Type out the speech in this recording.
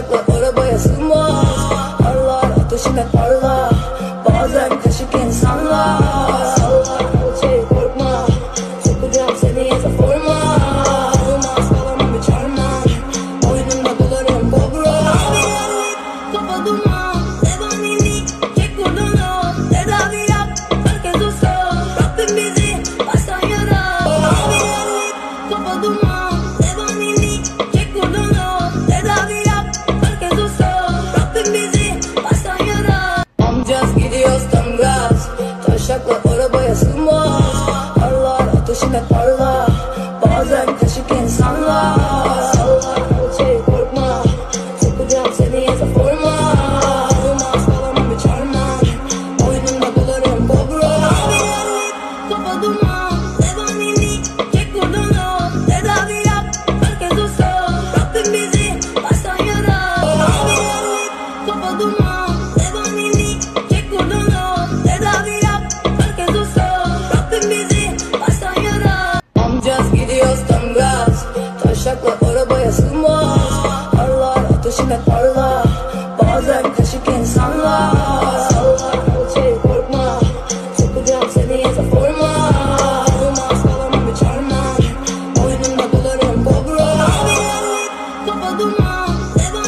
Taşakla arabaya sığmaz. Parlar ateşine parla. Bazen kaşık insanlar. Sallar alçayı korkma. Sokacağım seni yasa forma. Olmaz kalamam bir çarmam. Boynumda dolarım kobra. Abiyenlik kafa duman. Zebanilik çek kurdunu. Tedavi yap herkes olsun. Rabbim bizi baştan yarar. Abiyenlik kafa duman. Zebanilik çek kurdunu. Tedavi yap herkes olsun. Rabbim bizi baştan yarar. Amcaz gidiyoruz tam gaz. Taşakla arabaya sığmaz. Parlar ateşine parla. Bazen kaşık insanlar. Sallar alçayı korkma. Sokacağım seni yasa forma. Olmaz kalamam bir çarmam. Boynumda dolarım kobra. Abiyenlik kafa duman. Zebanilik çek kurdunu. Tedavi yap herkes olsun. Rabbim bizi baştan yarar. Abiyenlik kafa duman. Zebanilik çek kurdunu. Tedavi yap herkes olsun. Rabbim bizi baştan yarar. Amcaz gidiyoruz tam gaz. Taşakla arabaya sığmaz. Parlar ateşine parla. Bazen kaşık insanlar. Sallar alçayı korkma. Sokacağım seni yasa forma. Olmaz kalamam bir çarmam. Boynumda dolarım kobra. Abiyenlik kafa duman.